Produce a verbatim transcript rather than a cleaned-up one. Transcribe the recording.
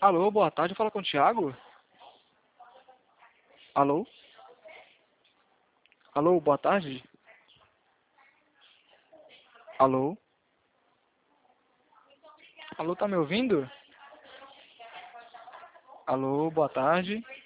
Alô, boa tarde, fala com o Thiago? Alô? Alô, boa tarde? Alô? Alô, tá me ouvindo? Alô, boa tarde.